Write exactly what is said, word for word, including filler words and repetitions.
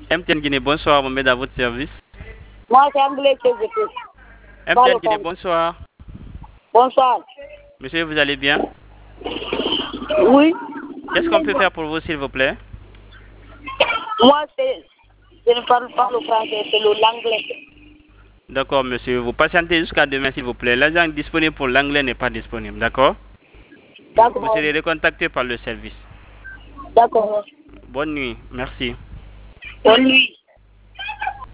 M T N Guinée, bonsoir, on met à votre service. Moi, c'est anglais que je peux. M T N Guinée, bonsoir. Bonsoir. Monsieur, vous allez bien? Oui. Qu'est-ce qu'on peut faire pour vous, s'il vous plaît? Moi, je ne parle pas le français, c'est l'anglais. D'accord, monsieur. Vous patientez jusqu'à demain, s'il vous plaît. L'agent disponible pour l'anglais n'est pas disponible, d'accord? Vous serez recontacté par le service. D'accord. Bonne nuit. Merci. Bonne nuit.